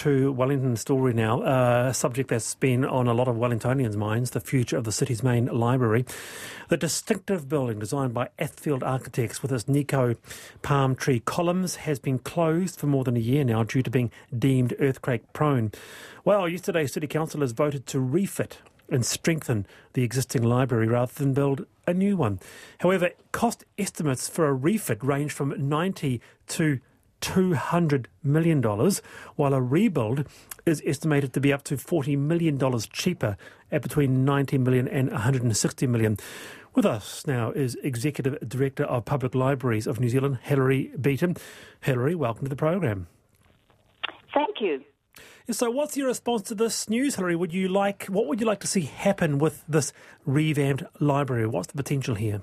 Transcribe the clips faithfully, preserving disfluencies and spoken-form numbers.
to Wellington story now, uh, a subject that's been on a lot of Wellingtonians' minds, the future of the city's main library. The distinctive building designed by Athfield Architects with its Nico palm tree columns has been closed for more than a year now due to being deemed earthquake prone. Well, yesterday City Councillors voted to refit and strengthen the existing library rather than build a new one. However, cost estimates for a refit range from ninety to two hundred million dollars, while a rebuild is estimated to be up to forty million dollars cheaper at between ninety million dollars and one hundred sixty million dollars. With us now is Executive Director of Public Libraries of New Zealand, Hilary Beaton. Hilary, welcome to the program. Thank you. So what's your response to this news, Hilary? Would you like, what would you like to see happen with this revamped library? What's the potential here?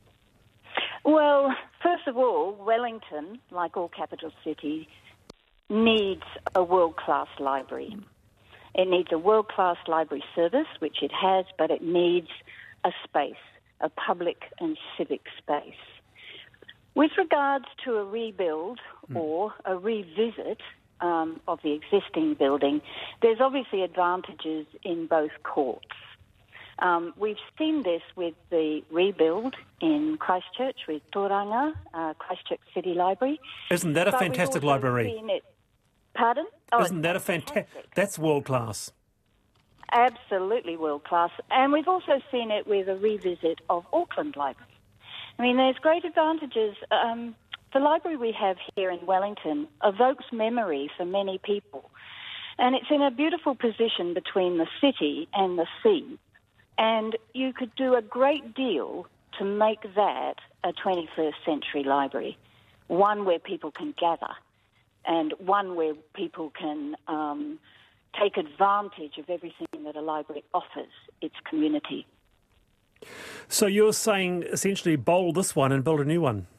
Well, first of all, Wellington, like all capital cities, needs a world-class library. It needs a world-class library service, which it has, but it needs a space, a public and civic space. With regards to a rebuild mm. or a revisit um, of the existing building, there's obviously advantages in both courts. Um, we've seen this with the rebuild in Christchurch with Tauranga, uh, Christchurch City Library. Isn't that a but fantastic we've also library? Seen it. Pardon? Oh, Isn't that a fantastic? That's world class. Absolutely world class. And we've also seen it with a revisit of Auckland Library. I mean, there's great advantages. Um, the library we have here in Wellington evokes memory for many people. And it's in a beautiful position between the city and the sea. And you could do a great deal to make that a twenty-first century library, one where people can gather and one where people can um, take advantage of everything that a library offers its community. So you're saying essentially bowl this one and build a new one?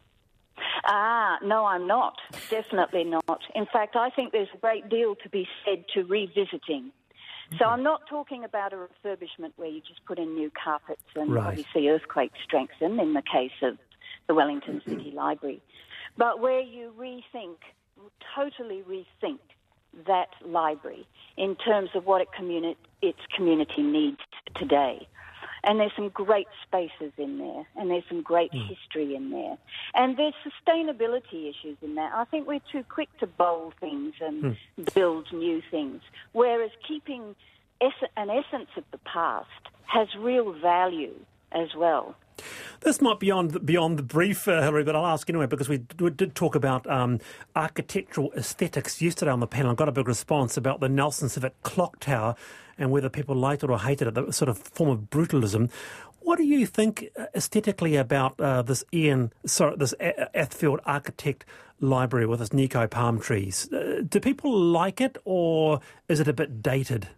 Ah, no, I'm not. Definitely not. In fact, I think there's a great deal to be said to revisiting. So I'm not talking about a refurbishment where you just put in new carpets and right. obviously earthquake strengthen in the case of the Wellington City Library, but where you rethink, totally rethink that library in terms of what it communi- its community needs today. And there's some great spaces in there, and there's some great mm. history in there. And there's sustainability issues in there. I think we're too quick to bowl things and mm. build new things, whereas keeping es- an essence of the past has real value as well. This might be beyond, beyond the brief, uh, Hilary, but I'll ask anyway, because we, we did talk about um, architectural aesthetics yesterday on the panel. I got a big response about the Nelson Civic Clock Tower and whether people liked it or hated it, the sort of form of brutalism. What do you think aesthetically about uh, this Ian, sorry, this Athfield Architect Library with its Nico palm trees? Uh, do people like it, or is it a bit dated?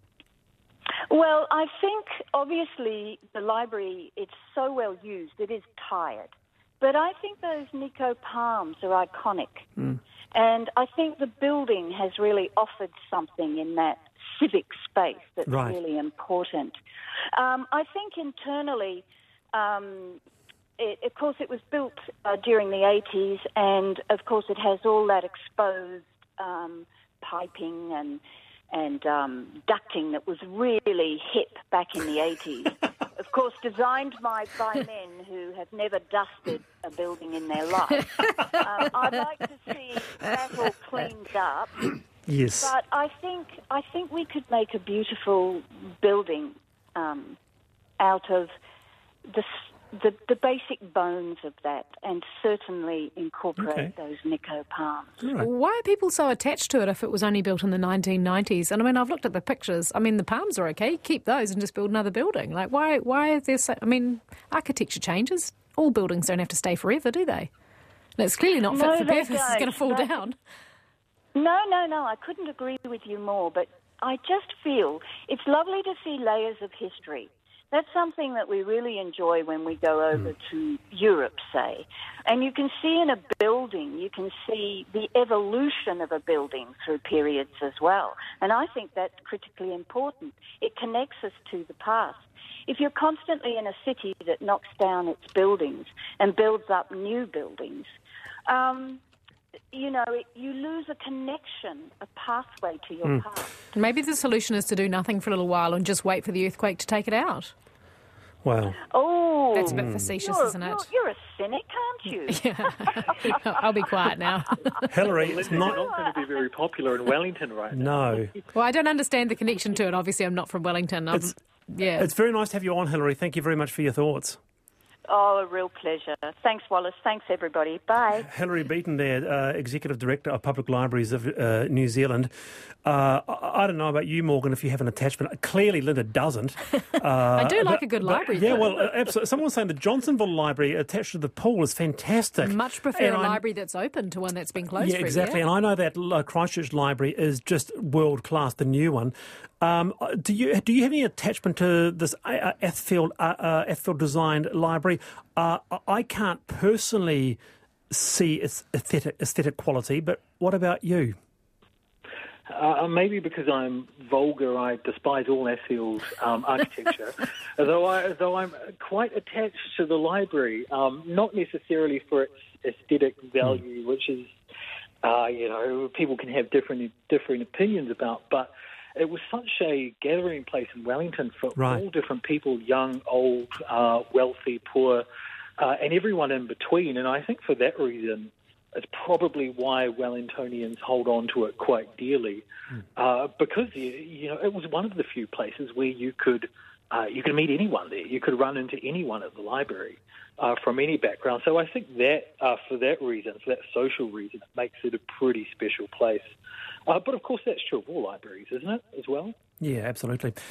Well, I think, obviously, the library, it's so well used, it is tired. But I think those Nico palms are iconic. Mm. And I think the building has really offered something in that civic space that's right. really important. Um, I think internally, um, it, of course, it was built uh, during the eighties, and, of course, it has all that exposed um, piping and and um, ducting that was really hip back in the eighties. Of course, designed by, by men who have never dusted a building in their life. um, I'd like to see that all cleaned up. Yes. But I think I think we could make a beautiful building um, out of the, the the basic bones of that, and certainly incorporate okay. those Nico palms. Right. Why are people so attached to it if it was only built in the nineteen nineties? And I mean, I've looked at the pictures. I mean, the palms are okay. Keep those and just build another building. Like, why? Why is there so? I mean, architecture changes. All buildings don't have to stay forever, do they? And it's clearly not fit no, for purpose. Don't. It's going to fall no. down. No, no, no. I couldn't agree with you more. But I just feel it's lovely to see layers of history. That's something that we really enjoy when we go over mm. to Europe, say. And you can see in a building, you can see the evolution of a building through periods as well. And I think that's critically important. It connects us to the past. If you're constantly in a city that knocks down its buildings and builds up new buildings, um, you know, it, you lose a connection, a pathway to your Mm. past. Maybe the solution is to do nothing for a little while and just wait for the earthquake to take it out. Wow. Oh, That's a bit facetious, you're, isn't it? You're, you're a cynic, aren't you? Yeah. I'll be quiet now. Hillary, Well, it's they're not... not going to be very popular in Wellington right now. No. Well, I don't understand the connection to it. Obviously, I'm not from Wellington. I'm, It's- yeah. It's very nice to have you on, Hillary. Thank you very much for your thoughts. Oh, a real pleasure. Thanks, Wallace. Thanks, everybody. Bye. Hillary Beaton there, uh, Executive Director of Public Libraries of uh, New Zealand. Uh, I, I don't know about you, Morgan, if you have an attachment. Clearly, Linda doesn't. Uh, I do like but- a good but- library, Yeah, though. well, uh, absolutely. Someone was saying the Johnsonville Library attached to the pool is fantastic. Much prefer And a I'm- library that's open to one that's been closed Yeah, for a exactly. year. And I know that uh, Christchurch Library is just world class, the new one. Um, do you do you have any attachment to this uh, Athfield uh, uh, Athfield designed library? Uh, I can't personally see its aesthetic, aesthetic quality, but what about you? Uh, maybe because I'm vulgar, I despise all Athfield um, architecture. although, I, although I'm quite attached to the library, um, not necessarily for its aesthetic value, mm. which is, uh, you know, people can have different different opinions about, but it was such a gathering place in Wellington for Right. all different people, young, old, uh, wealthy, poor, uh, and everyone in between. And I think for that reason, it's probably why Wellingtonians hold on to it quite dearly, mm. uh, because you, you know it was one of the few places where you could uh, you could meet anyone there. You could run into anyone at the library uh, from any background. So I think that uh, for that reason, for that social reason, it makes it a pretty special place. Uh, but of course, that's true of all libraries, isn't it, as well? Yeah, absolutely.